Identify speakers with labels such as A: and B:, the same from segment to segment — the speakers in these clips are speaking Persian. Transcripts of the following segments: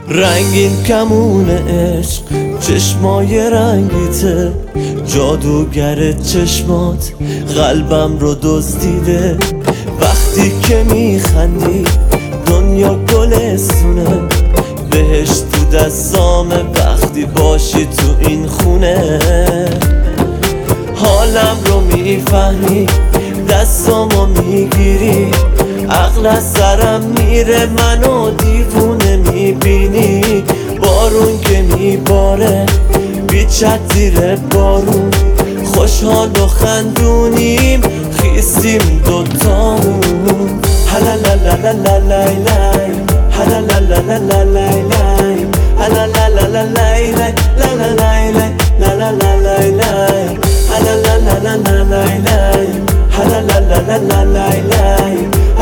A: رنگین کمون عشق چشمای رنگیته، جادوگر چشمات قلبم رو دزدیده. وقتی که میخندی دنیا گلستونه، بهشت تو دستامه وقتی باشی تو این خونه. حالم رو میفهمی دستامو میگیری، عقل از سرم میره منو دیوونه میبینی. بارون که میباره بیچت زیر بارون، خوشحال و خندونیم خیستیم دوتامون. هلالالالالالای هلالالالالالای هلالالالالالای لالالای لالالای هلالالالالالای هلالالالالالای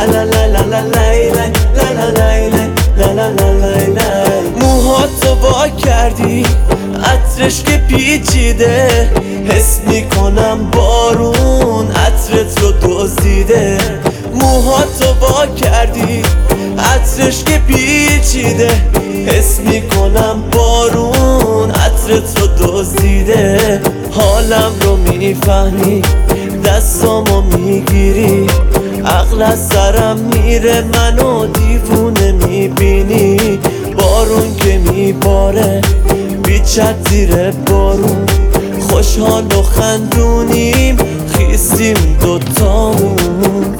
A: هلالالالالای. موهاتو وا کردی عطرش که پیچیده، حس میکنم بارون عطرت رو دزدیده. موهاتو وا کردی عطرش که پیچیده، حس میکنم بارون عطرت رو دزدیده. حالم رو میفهمی دستامو میگیری، عقل از سرم میره منو دیوونه میبینی. بارون که میباره بیچت زیر بارون، خوشحال و خندونیم خیستیم دوتامون.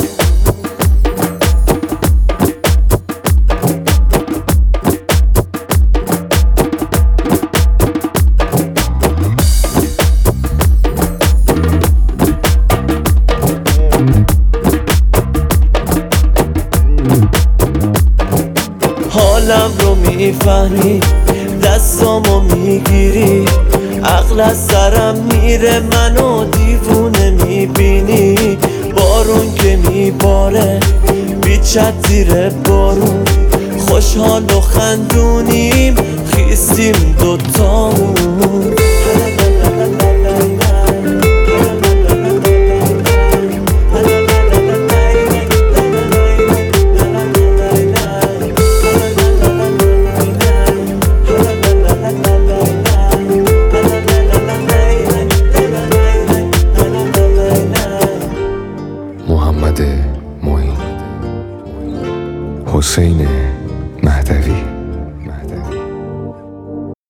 A: حالم رو میفهمی دستامو میگیری، عقل از سرم میره منو دیوونه میبینی. بارون که میباره بیچت زیر بارون، خوشحال و خندونیم خیستیم دوتامون.
B: محمد معین، حسین